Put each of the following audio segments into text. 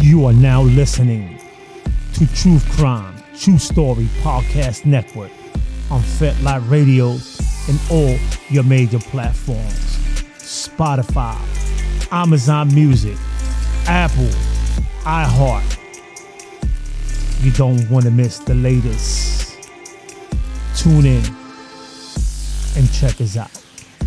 You are now listening to Truth Crime, True Story Podcast Network on FetLife Radio and all your major platforms. Spotify, Amazon Music, Apple, iHeart. You don't want to miss the latest. Tune in and check us out.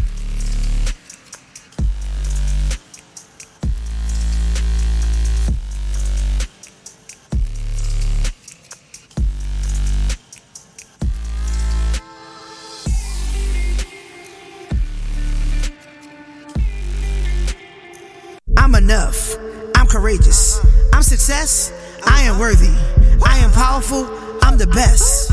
I'm enough. I'm courageous. I'm success. I am worthy. I am powerful. I'm the best.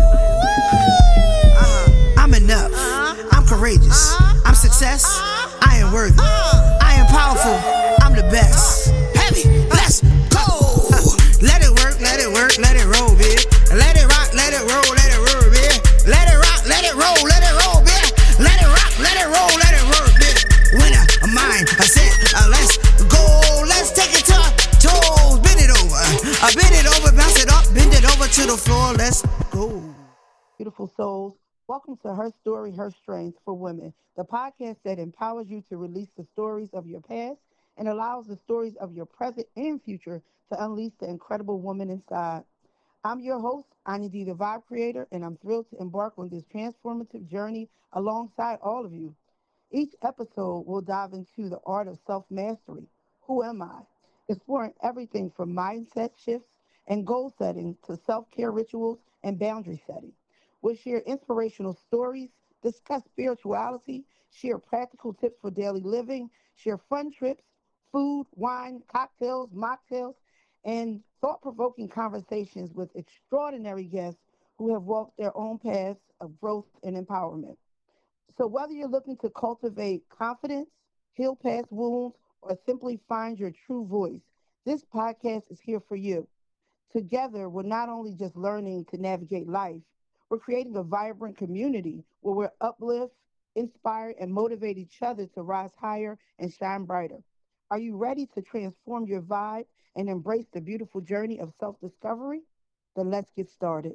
I'm enough. I'm courageous. I'm success. I am worthy. I am powerful. I'm the best. Heavy. Let's go. Let it work. Let it work. Let it roll, bitch. Let it rock. Let it roll. Let it roll, bitch. Let it rock. Let it roll. Let it roll, bitch. Let it rock. Let it roll. Let it roll, bitch. Winner, a mind, a set, let's go. Let's take it to our toes. Bend it over. Bend it over. Bounce it up. Bend it over to the floor. Let's go. Beautiful souls, welcome to Her Story, Her Strength for Women, the podcast that empowers you to release the stories of your past and allows the stories of your present and future to unleash the incredible woman inside. I'm your host, Ani D, the Vibe Creator, and I'm thrilled to embark on this transformative journey alongside all of you. Each episode will dive into the art of self-mastery. Who am I? Exploring everything from mindset shifts and goal setting to self-care rituals and boundary setting. We'll share inspirational stories, discuss spirituality, share practical tips for daily living, share fun trips, food, wine, cocktails, mocktails, and thought-provoking conversations with extraordinary guests who have walked their own paths of growth and empowerment. So whether you're looking to cultivate confidence, heal past wounds, or simply find your true voice, this podcast is here for you. Together, we're not only just learning to navigate life, we're creating a vibrant community where we're uplift, inspire, and motivate each other to rise higher and shine brighter. Are you ready to transform your vibe and embrace the beautiful journey of self-discovery? Then let's get started.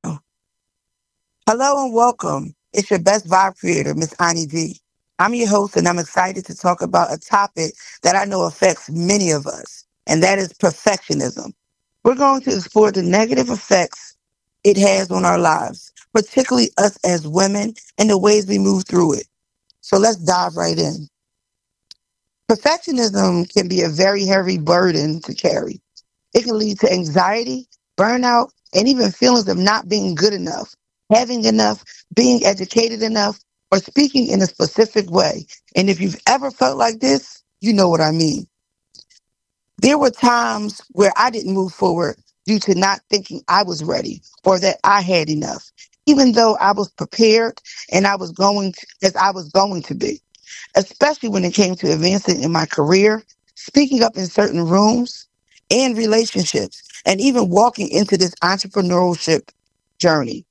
Hello and welcome. It's your best vibe creator, Miss Ani D. I'm your host, and I'm excited to talk about a topic that I know affects many of us, and that is perfectionism. We're going to explore the negative effects it has on our lives, particularly us as women and the ways we move through it. So let's dive right in. Perfectionism can be a very heavy burden to carry. It can lead to anxiety, burnout, and even feelings of not being good enough, having enough, being educated enough, or speaking in a specific way. And if you've ever felt like this, you know what I mean. There were times where I didn't move forward due to not thinking I was ready or that I had enough, even though I was prepared and I was going to be, especially when it came to advancing in my career, speaking up in certain rooms and relationships, and even walking into this entrepreneurship journey.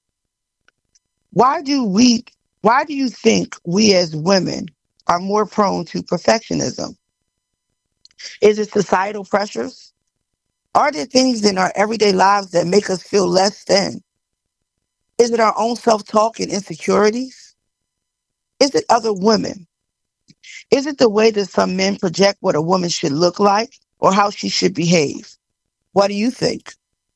Why do we why do you think we as women are more prone to perfectionism? Is it societal pressures? Are there things in our everyday lives that make us feel less than? Is it our own self-talk and insecurities? Is it other women? Is it the way that some men project what a woman should look like or how she should behave? What do you think?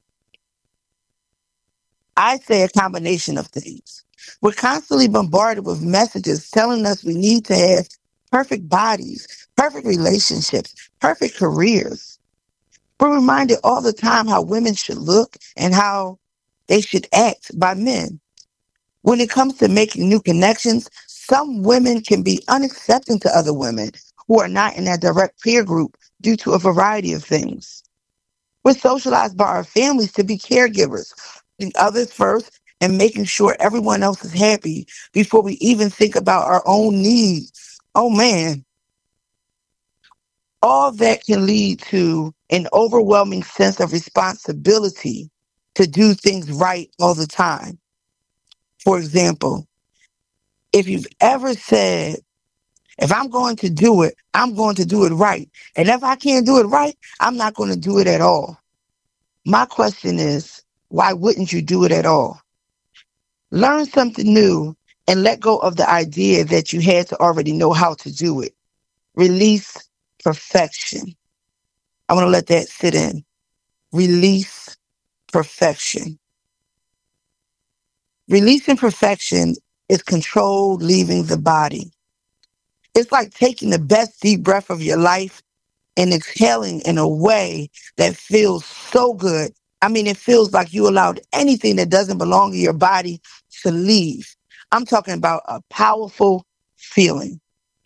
I say a combination of things. We're constantly bombarded with messages telling us we need to have perfect bodies, perfect relationships, perfect careers. We're reminded all the time how women should look and how they should act by men. When it comes to making new connections, some women can be unaccepting to other women who are not in that direct peer group due to a variety of things. We're socialized by our families to be caregivers, putting others first and making sure everyone else is happy before we even think about our own needs. Oh man, all that can lead to an overwhelming sense of responsibility to do things right all the time. For example, if you've ever said, If I'm going to do it, I'm going to do it right. And if I can't do it right, I'm not going to do it at all. My question is, why wouldn't you do it at all? Learn something new and let go of the idea that you had to already know how to do it. Release perfection. I want to let that sit in. Release perfection. Releasing perfection is control leaving the body. It's like taking the best deep breath of your life and exhaling in a way that feels so good. I mean, it feels like you allowed anything that doesn't belong in your body to leave. I'm talking about a powerful feeling.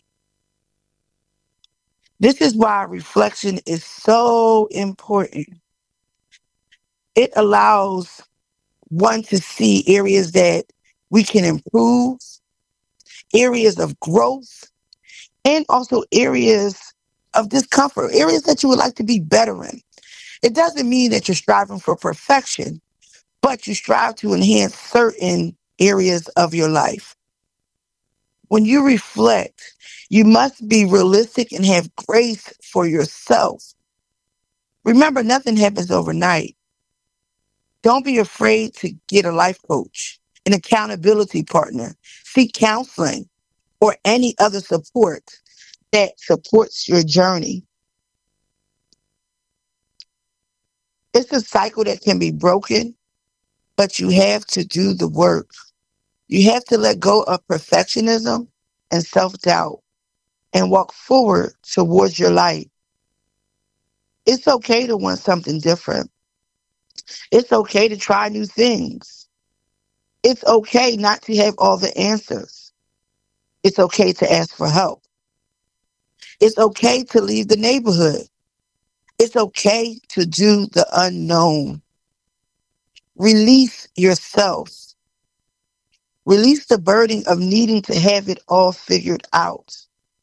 This is why reflection is so important. It allows one to see areas that we can improve, areas of growth, and also areas of discomfort, areas that you would like to be better in. It doesn't mean that you're striving for perfection, but you strive to enhance certain areas of your life. When you reflect, you must be realistic and have grace for yourself. Remember, nothing happens overnight. Don't be afraid to get a life coach, an accountability partner, seek counseling, or any other support that supports your journey. It's a cycle that can be broken, but you have to do the work. You have to let go of perfectionism and self-doubt and walk forward towards your light. It's okay to want something different. It's okay to try new things. It's okay not to have all the answers. It's okay to ask for help. It's okay to leave the neighborhood. It's okay to do the unknown. Release yourself. Release the burden of needing to have it all figured out.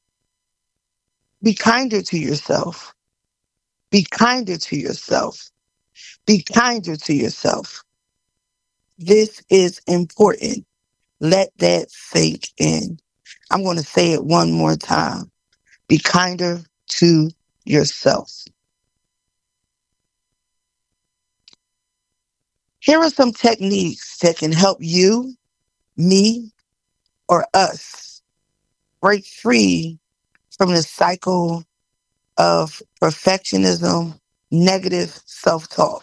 Be kinder to yourself. Be kinder to yourself. Be kinder to yourself. This is important. Let that sink in. I'm going to say it one more time. Be kinder to yourself. Here are some techniques that can help you, me, or us break free from the cycle of perfectionism, negative self-talk.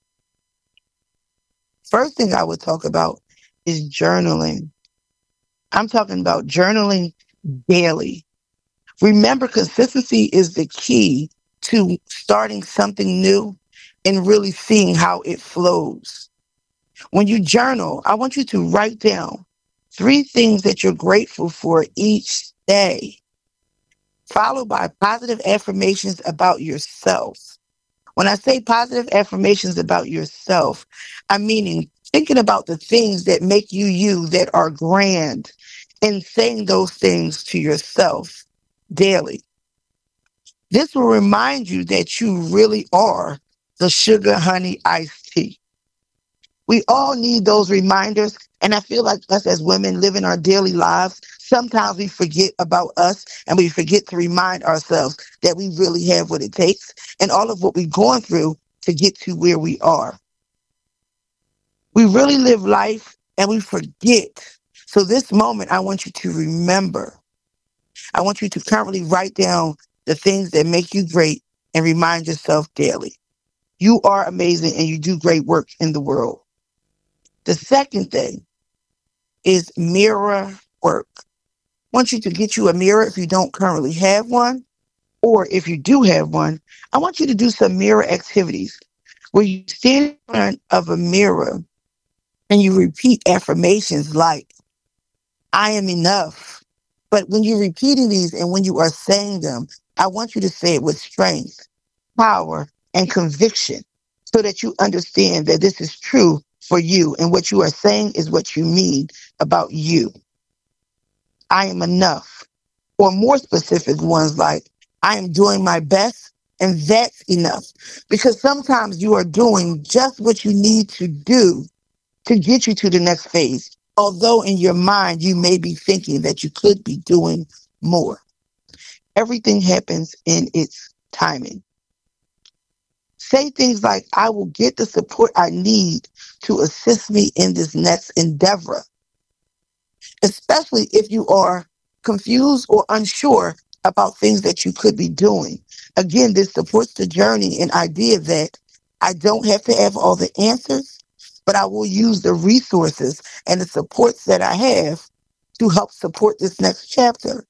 First thing I would talk about is journaling. I'm talking about journaling daily. Remember, consistency is the key to starting something new and really seeing how it flows. When you journal, I want you to write down 3 things that you're grateful for each day, followed by positive affirmations about yourself. When I say positive affirmations about yourself, I'm meaning thinking about the things that make you you, that are grand, and saying those things to yourself daily. This will remind you that you really are the sugar, honey, iced tea. We all need those reminders. And I feel like us as women living our daily lives, sometimes we forget about us and we forget to remind ourselves that we really have what it takes and all of what we've gone through to get to where we are. We really live life and we forget. So this moment, I want you to remember. I want you to currently write down the things that make you great and remind yourself daily. You are amazing and you do great work in the world. The second thing is mirror work. I want you to get you a mirror if you don't currently have one, or if you do have one, I want you to do some mirror activities where you stand in front of a mirror and you repeat affirmations like, I am enough. But when you're repeating these and when you are saying them, I want you to say it with strength, power, and conviction so that you understand that this is true for you and what you are saying is what you mean about you. I am enough. Or more specific ones like, I am doing my best and that's enough. Because sometimes you are doing just what you need to do to get you to the next phase. Although in your mind, you may be thinking that you could be doing more. Everything happens in its timing. Say things like, I will get the support I need to assist me in this next endeavor, especially if you are confused or unsure about things that you could be doing. Again, this supports the journey and idea that I don't have to have all the answers, but I will use the resources and the supports that I have to help support this next chapter.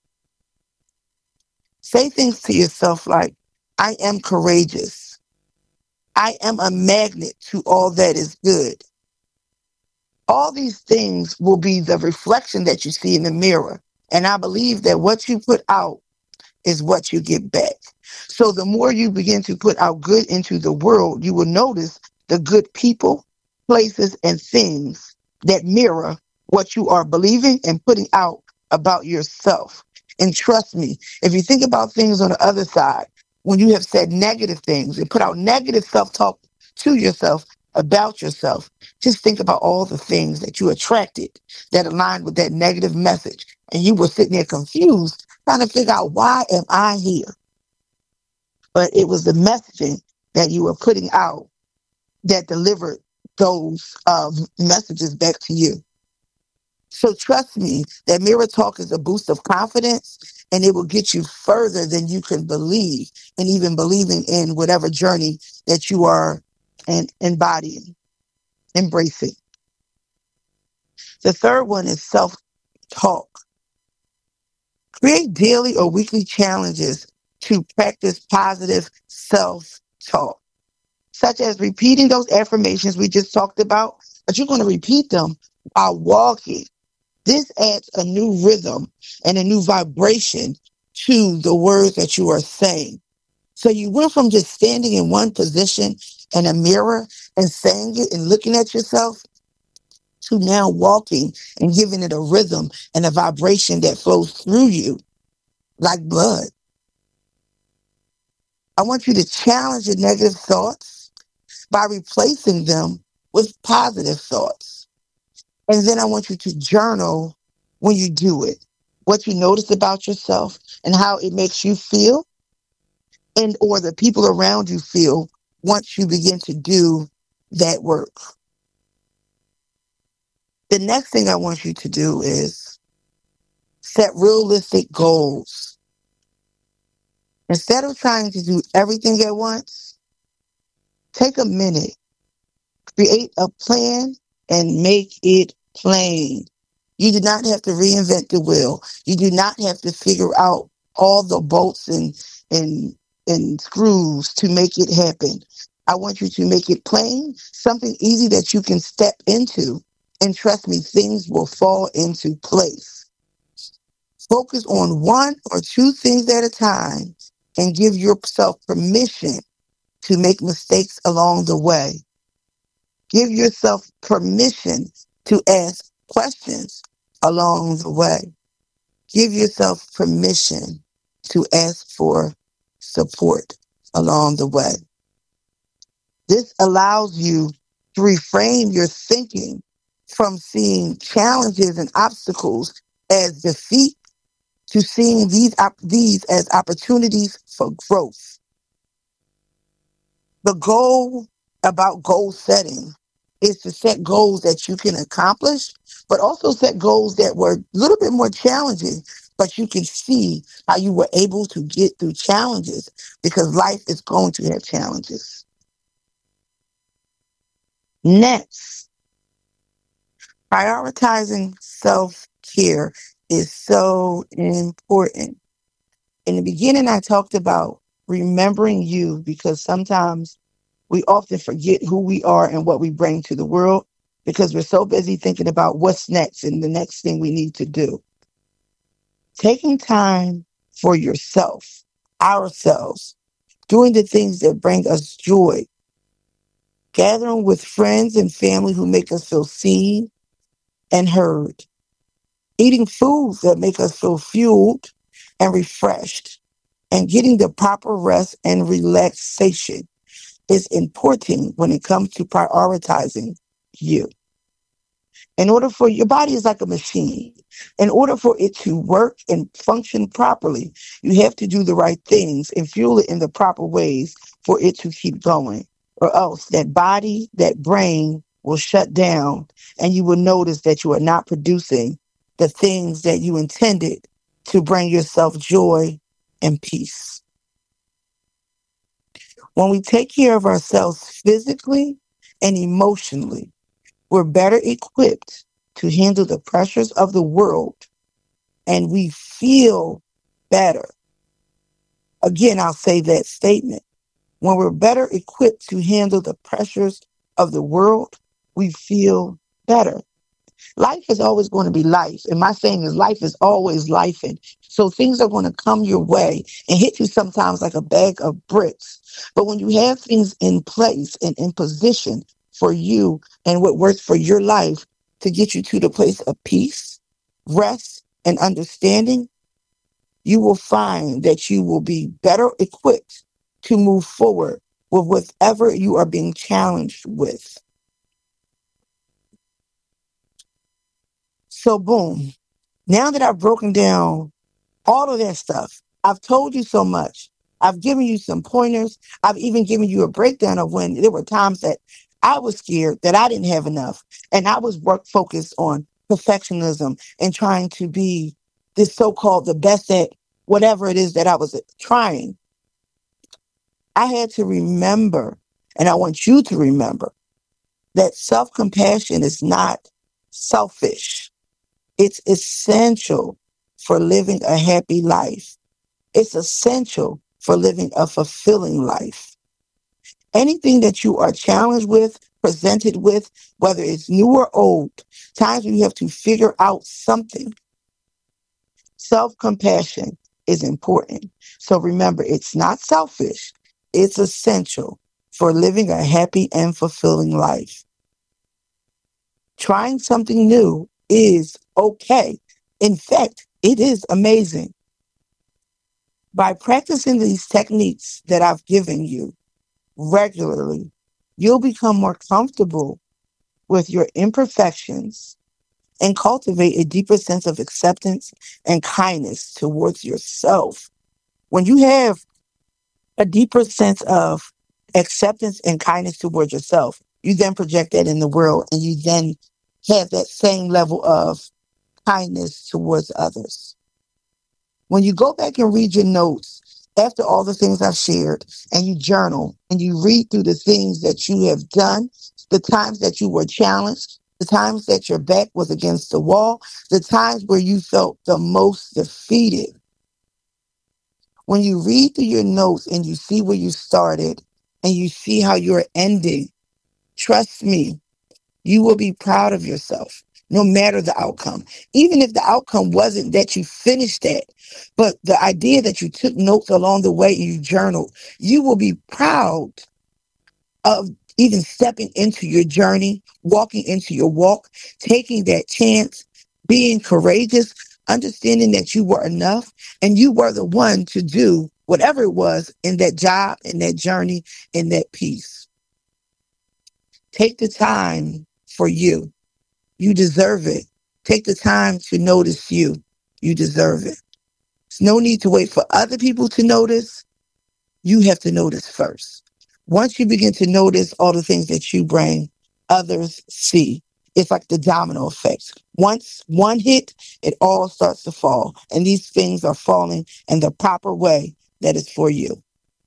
Say things to yourself like, I am courageous. I am a magnet to all that is good. All these things will be the reflection that you see in the mirror. And I believe that what you put out is what you get back. So the more you begin to put out good into the world, you will notice the good people, places, and things that mirror what you are believing and putting out about yourself. And trust me, if you think about things on the other side, when you have said negative things and put out negative self-talk to yourself about yourself, just think about all the things that you attracted that aligned with that negative message. And you were sitting there confused, trying to figure out, why am I here? But it was the messaging that you were putting out that delivered those messages back to you. So trust me, that mirror talk is a boost of confidence, and it will get you further than you can believe, and even believing in whatever journey that you are embodying, embracing. The third one is self-talk. Create daily or weekly challenges to practice positive self-talk, such as repeating those affirmations we just talked about, but you're going to repeat them while walking. This adds a new rhythm and a new vibration to the words that you are saying. So you went from just standing in one position in a mirror and saying it and looking at yourself to now walking and giving it a rhythm and a vibration that flows through you like blood. I want you to challenge your negative thoughts by replacing them with positive thoughts. And then I want you to journal when you do it, what you notice about yourself and how it makes you feel, and or the people around you feel once you begin to do that work. The next thing I want you to do is set realistic goals. Instead of trying to do everything at once, take a minute, create a plan, and make it plain. You do not have to reinvent the wheel. You do not have to figure out all the bolts and screws to make it happen. I want you to make it plain, something easy that you can step into. And trust me, things will fall into place. Focus on one or two things at a time and give yourself permission to make mistakes along the way. Give yourself permission to ask questions along the way. Give yourself permission to ask for support along the way. This allows you to reframe your thinking from seeing challenges and obstacles as defeat to seeing these as opportunities for growth. The goal about goal setting is to set goals that you can accomplish, but also set goals that were a little bit more challenging, but you can see how you were able to get through challenges, because life is going to have challenges. Next, prioritizing self-care is so important. In the beginning, I talked about remembering you, because sometimes we often forget who we are and what we bring to the world because we're so busy thinking about what's next and the next thing we need to do. Taking time for yourself, ourselves, doing the things that bring us joy, gathering with friends and family who make us feel seen and heard, eating foods that make us feel fueled and refreshed, and getting the proper rest and relaxation is important when it comes to prioritizing you. In order for your body is like a machine. In order for it to work and function properly, you have to do the right things and fuel it in the proper ways for it to keep going. Or else that body, that brain will shut down and you will notice that you are not producing the things that you intended to bring yourself joy and peace. When we take care of ourselves physically and emotionally, we're better equipped to handle the pressures of the world and we feel better. Again, I'll say that statement. When we're better equipped to handle the pressures of the world, we feel better. Life is always going to be life. And my saying is life is always life. And so things are going to come your way and hit you sometimes like a bag of bricks. But when you have things in place and in position for you and what works for your life to get you to the place of peace, rest, and understanding, you will find that you will be better equipped to move forward with whatever you are being challenged with. So boom, now that I've broken down all of that stuff, I've told you so much. I've given you some pointers. I've even given you a breakdown of when there were times that I was scared that I didn't have enough. And I was work focused on perfectionism and trying to be this so-called the best at whatever it is that I was trying. I had to remember, and I want you to remember, that self-compassion is not selfish. It's essential for living a happy life. It's essential for living a fulfilling life. Anything that you are challenged with, presented with, whether it's new or old, times when you have to figure out something, self-compassion is important. So remember, it's not selfish. It's essential for living a happy and fulfilling life. Trying something new is okay. In fact, it is amazing. By practicing these techniques that I've given you regularly, you'll become more comfortable with your imperfections and cultivate a deeper sense of acceptance and kindness towards yourself. When you have a deeper sense of acceptance and kindness towards yourself, you then project that in the world and you then have that same level of kindness towards others. When you go back and read your notes after all the things I've shared and you journal and you read through the things that you have done, the times that you were challenged, the times that your back was against the wall, the times where you felt the most defeated. When you read through your notes and you see where you started and you see how you're ending, trust me, you will be proud of yourself, no matter the outcome. Even if the outcome wasn't that you finished that, but the idea that you took notes along the way and you journaled, you will be proud of even stepping into your journey, walking into your walk, taking that chance, being courageous, understanding that you were enough and you were the one to do whatever it was in that job, in that journey, in that piece. Take the time for you. You deserve it. Take the time to notice you. You deserve it. There's no need to wait for other people to notice. You have to notice first. Once you begin to notice all the things that you bring, others see. It's like the domino effect. Once one hit, it all starts to fall. And these things are falling in the proper way that is for you.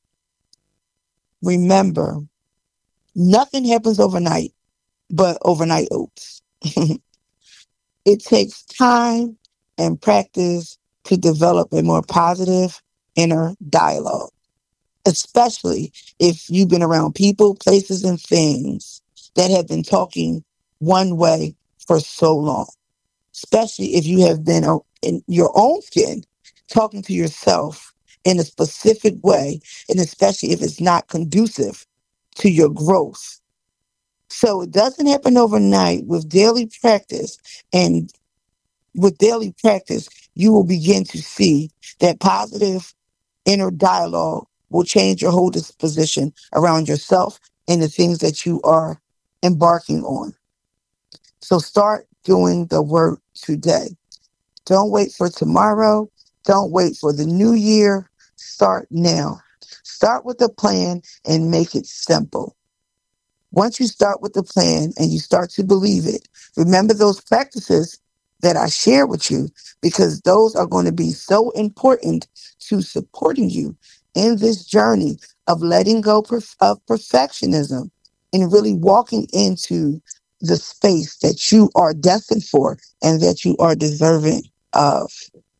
Remember, nothing happens overnight but overnight oats. It takes time and practice to develop a more positive inner dialogue, especially if you've been around people, places, and things that have been talking one way for so long, especially if you have been in your own skin talking to yourself in a specific way, and especially if it's not conducive to your growth. So it doesn't happen overnight. With daily practice, and with daily practice, you will begin to see that positive inner dialogue will change your whole disposition around yourself and the things that you are embarking on. So start doing the work today. Don't wait for tomorrow. Don't wait for the new year. Start now. Start with a plan and make it simple. Once you start with the plan and you start to believe it, remember those practices that I share with you, because those are going to be so important to supporting you in this journey of letting go of perfectionism and really walking into the space that you are destined for and that you are deserving of.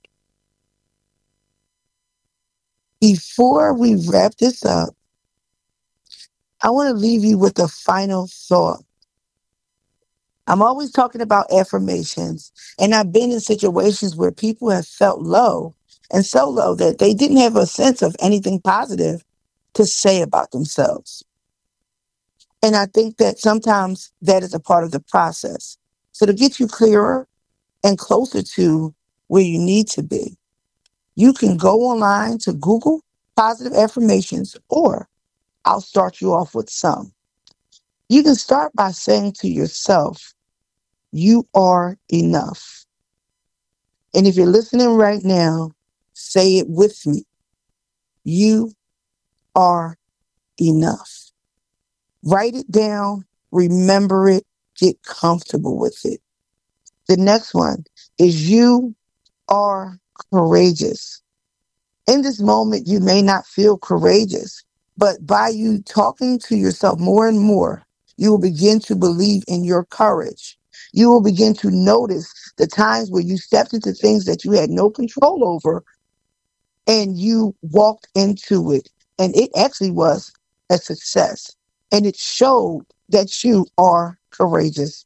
Before we wrap this up, I want to leave you with a final thought. I'm always talking about affirmations, and I've been in situations where people have felt low and so low that they didn't have a sense of anything positive to say about themselves. And I think that sometimes that is a part of the process. So to get you clearer and closer to where you need to be, you can go online to Google positive affirmations, or I'll start you off with some. You can start by saying to yourself, you are enough. And if you're listening right now, say it with me. You are enough. Write it down, remember it, get comfortable with it. The next one is you are courageous. In this moment, you may not feel courageous, but by you talking to yourself more and more, you will begin to believe in your courage. You will begin to notice the times where you stepped into things that you had no control over and you walked into it. And it actually was a success. And it showed that you are courageous.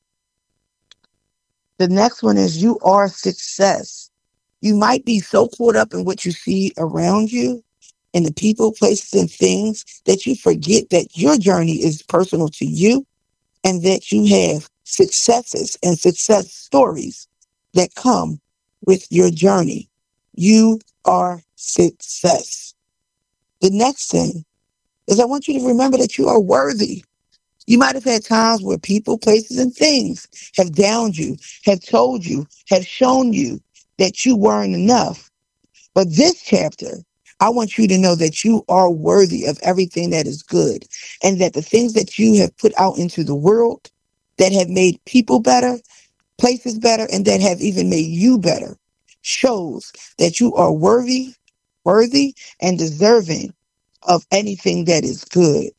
The next one is you are success. You might be so caught up in what you see around you and the people, places, and things that you forget that your journey is personal to you and that you have successes and success stories that come with your journey. You are success. The next thing is I want you to remember that you are worthy. You might have had times where people, places, and things have downed you, have told you, have shown you that you weren't enough. But this chapter, I want you to know that you are worthy of everything that is good, and that the things that you have put out into the world that have made people better, places better, and that have even made you better shows that you are worthy, and deserving of anything that is good.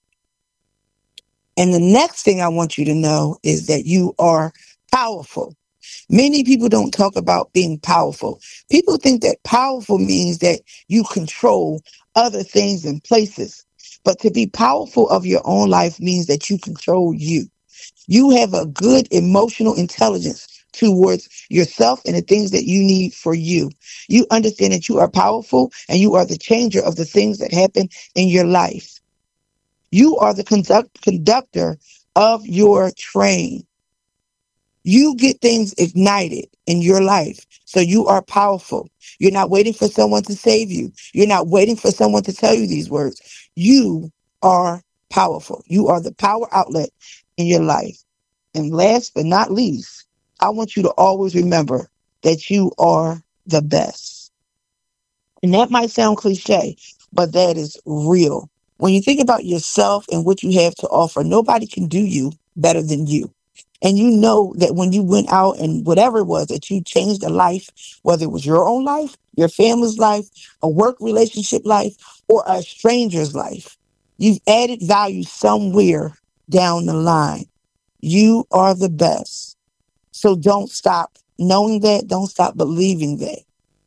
And the next thing I want you to know is that you are powerful. Many people don't talk about being powerful. People think that powerful means that you control other things and places. But to be powerful of your own life means that you control you. You have a good emotional intelligence towards yourself and the things that you need for you. You understand that you are powerful and you are the changer of the things that happen in your life. You are the conductor of your train. You get things ignited in your life. So you are powerful. You're not waiting for someone to save you. You're not waiting for someone to tell you these words. You are powerful. You are the power outlet in your life. And last but not least, I want you to always remember that you are the best. And that might sound cliche, but that is real. When you think about yourself and what you have to offer, nobody can do you better than you. And you know that when you went out and whatever it was that you changed a life, whether it was your own life, your family's life, a work relationship life, or a stranger's life, you've added value somewhere down the line. You are the best. So don't stop knowing that. Don't stop believing that.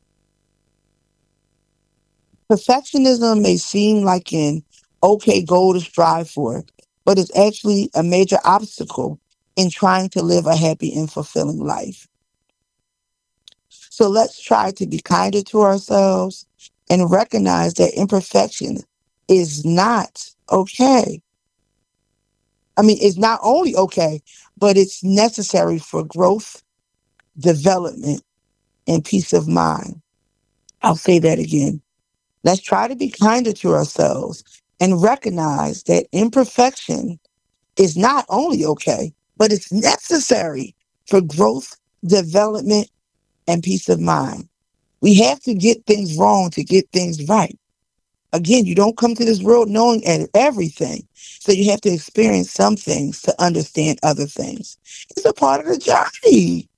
Perfectionism may seem like an okay goal to strive for, but it's actually a major obstacle in trying to live a happy and fulfilling life. So let's try to be kinder to ourselves and recognize that imperfection is not okay. I mean, it's not only okay, but it's necessary for growth, development, and peace of mind. I'll say that again. Let's try to be kinder to ourselves and recognize that imperfection is not only okay, but it's necessary for growth, development, and peace of mind. We have to get things wrong to get things right. Again, you don't come to this world knowing everything. So you have to experience some things to understand other things. It's a part of the journey.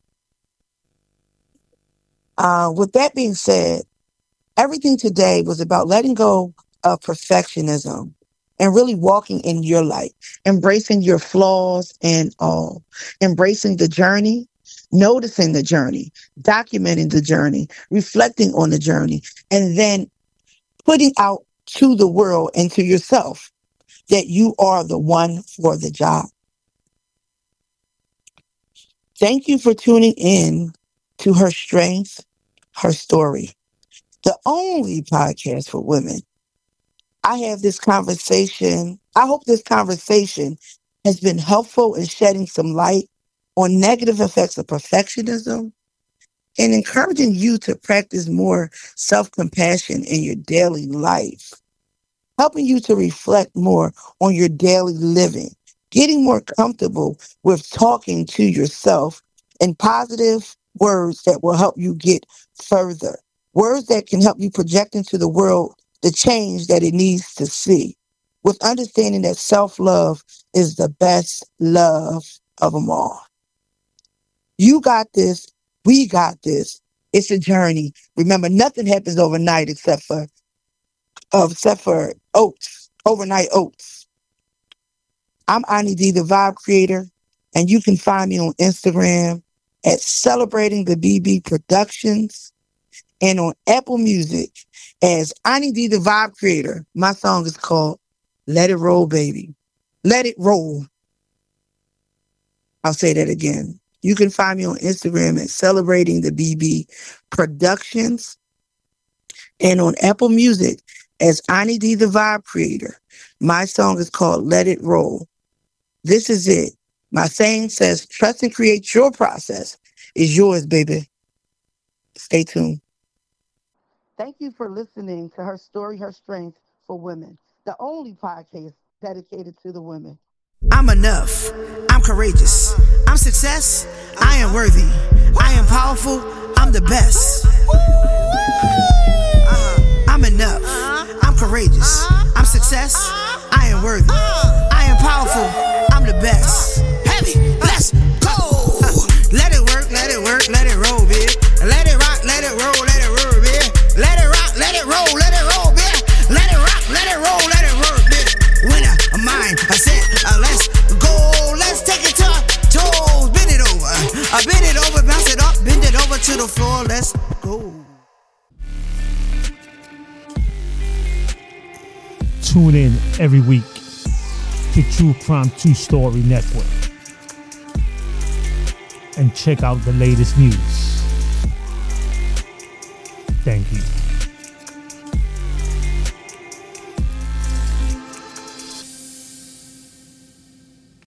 With that being said, everything today was about letting go of perfectionism and really walking in your light, embracing your flaws and all, embracing the journey, noticing the journey, documenting the journey, reflecting on the journey, and then putting out to the world and to yourself that you are the one for the job. Thank you for tuning in to Her Strength, Her Story, the only podcast for women. I have this conversation. I hope this conversation has been helpful in shedding some light on negative effects of perfectionism and encouraging you to practice more self-compassion in your daily life, helping you to reflect more on your daily living, getting more comfortable with talking to yourself in positive words that will help you get further, words that can help you project into the world the change that it needs to see, with understanding that self-love is the best love of them all. You got this. We got this. It's a journey. Remember, nothing happens overnight except for oats, overnight oats. I'm Ani D, the Vibe Creator, and you can find me on Instagram at Celebrating the BB Productions and on Apple Music as Ani D, the Vibe Creator. My song is called Let It Roll, Baby. Let It Roll. I'll say that again. You can find me on Instagram at Celebrating the BB Productions and on Apple Music as Ani D, the Vibe Creator. My song is called Let It Roll. This is it. My saying says, trust and create your process. Is yours, baby. Stay tuned. Thank you for listening to Her Story, Her Strength for Women, the only podcast dedicated to the women. I'm enough. I'm courageous. I'm success. I am worthy. I am powerful. I'm the best. I'm enough. I'm courageous. I'm success. I am worthy. I am powerful. I'm the best. Heavy. Let's go. Let it work. Let it work. Let it roll, bitch. Let it rock. Let it roll. Let it roll, bitch. Let it rock. Let it roll. Let it roll, bitch. Let it rock. Let it roll. Let it roll, bitch. Winner, a mind, a set, let's go. Let's take it to our toes. Bend it over. Bend it over, bounce it up, bend it over to the floor. Let's go. Tune in every week to True Crime True Story Network and check out the latest news. Thank you.